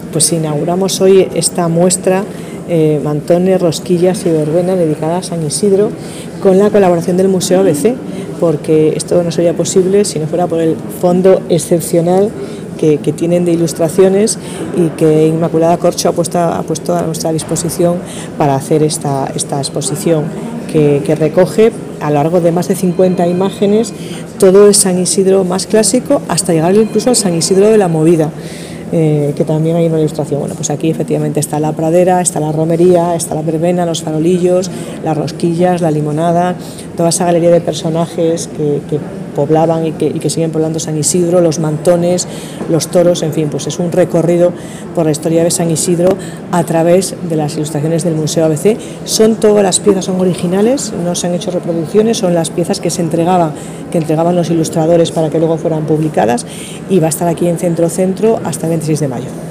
Pues inauguramos hoy esta muestra Mantones, Rosquillas y Verbena dedicada a San Isidro, con la colaboración del Museo ABC, porque esto no sería posible si no fuera por el fondo excepcional que tienen de ilustraciones y que Inmaculada Corcho ha puesto a nuestra disposición para hacer esta exposición que recoge a lo largo de más de 50 imágenes todo el San Isidro más clásico hasta llegar incluso al San Isidro de la Movida, que también hay una ilustración. Bueno, pues aquí efectivamente está la pradera, está la romería, está la verbena, los farolillos, las rosquillas, la limonada, toda esa galería de personajes que poblaban y que siguen poblando San Isidro, los mantones, los toros, en fin, pues es un recorrido por la historia de San Isidro a través de las ilustraciones del Museo ABC. Todas las piezas son originales, no se han hecho reproducciones, son las piezas que entregaban los ilustradores para que luego fueran publicadas, y va a estar aquí en Centro hasta el 26 de mayo.